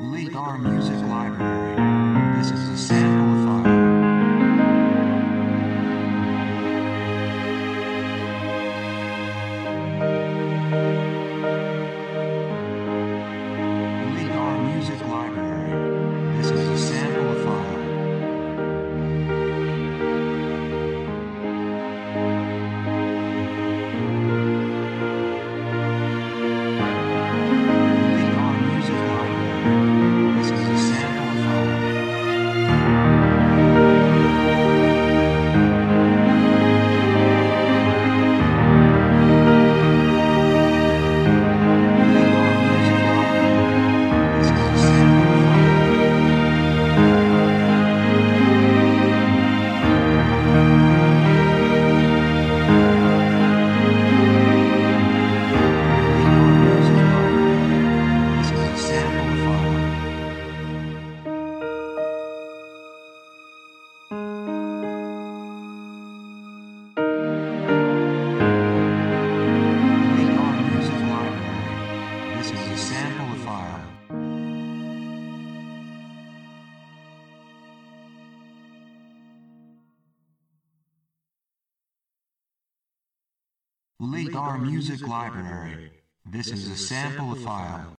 LeadR Music Library. This is a sample file. LeadR Music Library. This is a sample file. LeadR Music Library. This is a sample file. LeadR Music Library. This is a sample file. LeadR Music Library. This is a sample file. LeadR Music Library. This is a sample file. LeadR Music Library. This is a sample file.